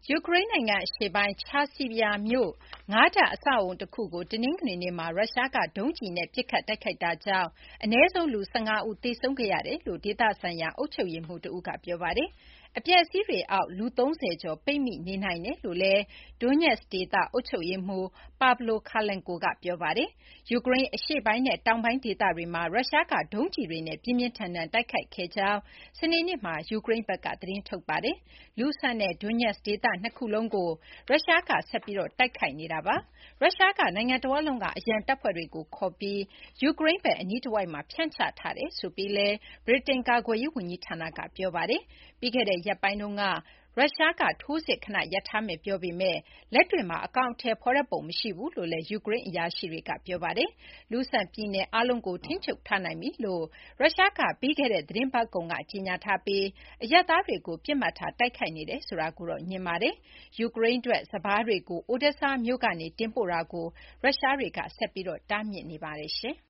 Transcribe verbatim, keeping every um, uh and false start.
ယူကရိန်းနိုင်ငံအရှေ့ပိုင်း Chasiv-Yar မြို့ ငါးထပ်အဆောက်အအုံတခုကို တနင်္ဂနွေနေ့မှာ ရုရှားက ဒုံးကျည်နဲ့ ပစ်ခတ်တိုက်ခိုက်တာကြောင့် အနည်းဆုံး လူ ၁၅ ဦး သေဆုံးခဲ့ရတယ်လို့ ဒေသဆိုင်ရာ အုပ်ချုပ်ရေးမှူးတဦးက ပြောပါတယ်။ အပျက်အစီးတွေအောက် လူ ၃၀ ကျော် ပိတ်မိနေနိုင်တယ်လို့လည်း Donetsk ဒေသ အုပ်ချုပ်ရေးမှူး Pavlo Kyrylenko က ပြောပါတယ်။ ယူကရိန်းအရှေ့ပိုင်းနဲ့ တောင်ပိုင်းဒေသတွေမှာ ရုရှားက ဒုံးကျည်တွေနဲ့ ပြင်းပြင်းထန်ထန် တိုက်ခိုက်ခဲ့ကြောင်း စနေနေ့မှာ ယူကရိန်းဘက်က သတင်းထုတ်ပါတယ်။ Luhansk နဲ့ Donetsk ဒေသ နှစ်ခုလုံးကို ရုရှားက ဆက်ပြီး တိုက်ခိုက်နေတာပါ။ ရုရှားက နိုင်ငံတဝန်းလုံးက အရန်တပ်ဖွဲ့တွေကို ခေါ်ပြီး ယူကရိန်းဘက် အနီးတဝိုက်မှာ ဖြန့်ချထားတယ်ဆိုပြီးလည်း ဗြိတိန် ကာကွယ်ရေးဝန်ကြီးဌာနက ပြောပါတယ်။ ပြီးခဲ့တဲ့ ရက်ပိုင်းတုန်းက ရုရှားက ထိုးစစ် ခဏရပ်ထားမယ် ပြောပေမယ့် လက်တွေ့မှာ အကောင်အထည်ဖော်တဲ့ပုံ မရှိဘူးလို့လည်း ယူကရိန်း အရာရှိတွေက ပြောပါတယ်။ Luhansk ပြည်နယ် အားလုံးကို ထိန်းချုပ်ထားနိုင်ပြီလို့ ရုရှားက ပြီးခဲ့တဲ့ သီတင်းပတ်ကုန်က ကြေညာထားပြီး အရပ်သားတွေကို ပစ်မှတ်ထား တိုက်ခိုက်နေတယ်ဆိုတာကိုတော့ ငြင်းဆိုထားပါတယ်။ ယူကရိန်းအတွက် စပါးတွေကို Odesa မြို့ကနေ တင်ပို့တာကို ရုရှားတွေက ဆက်ပြီး တားမြစ်နေပါတယ်။